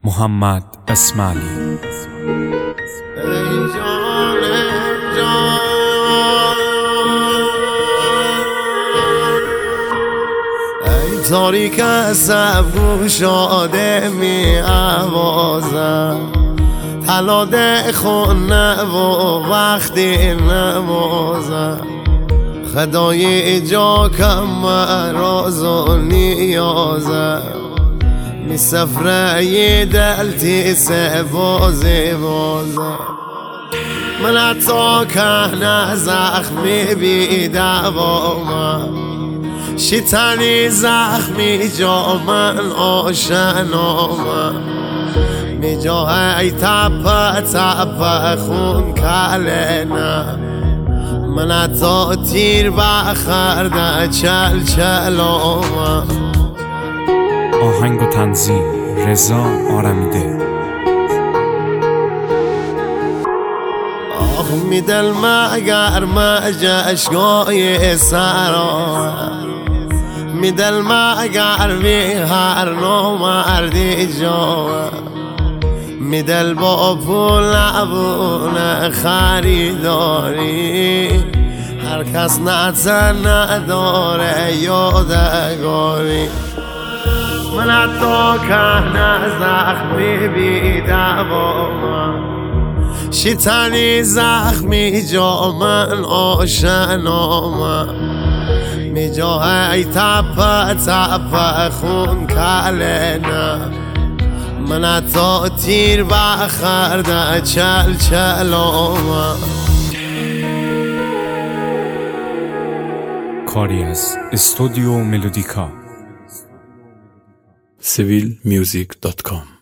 محمد اسماعیلی. ای تاریک سب گوشاده می آوازم، تلاده خون و وقتی نمازم، خدای جا کم راز و نیازم، می سفره دلتی سه بازی بازم. من حتی که زخمی بی دوامم، شیطانی زخمی جا من آشنامم، می جای تپ خون کلنم، من حتی تیر بخرده چلامم. آهنگ و تنظیم رضا آرمیده. آخ می دل مگر مجشگاه سرا، می دل مگر بی هر نامردی جا، می دل با پول نبونه خریداری، هر کس نتن نداره یادگاری. من حتی که زخمی بی دوامم، شیطانی زخمی جا من آشنامم، می جای تپ خون کلنم، من حتی تیر بخرده چلامم. کاری از استودیو ملودیکا. civilmusic.com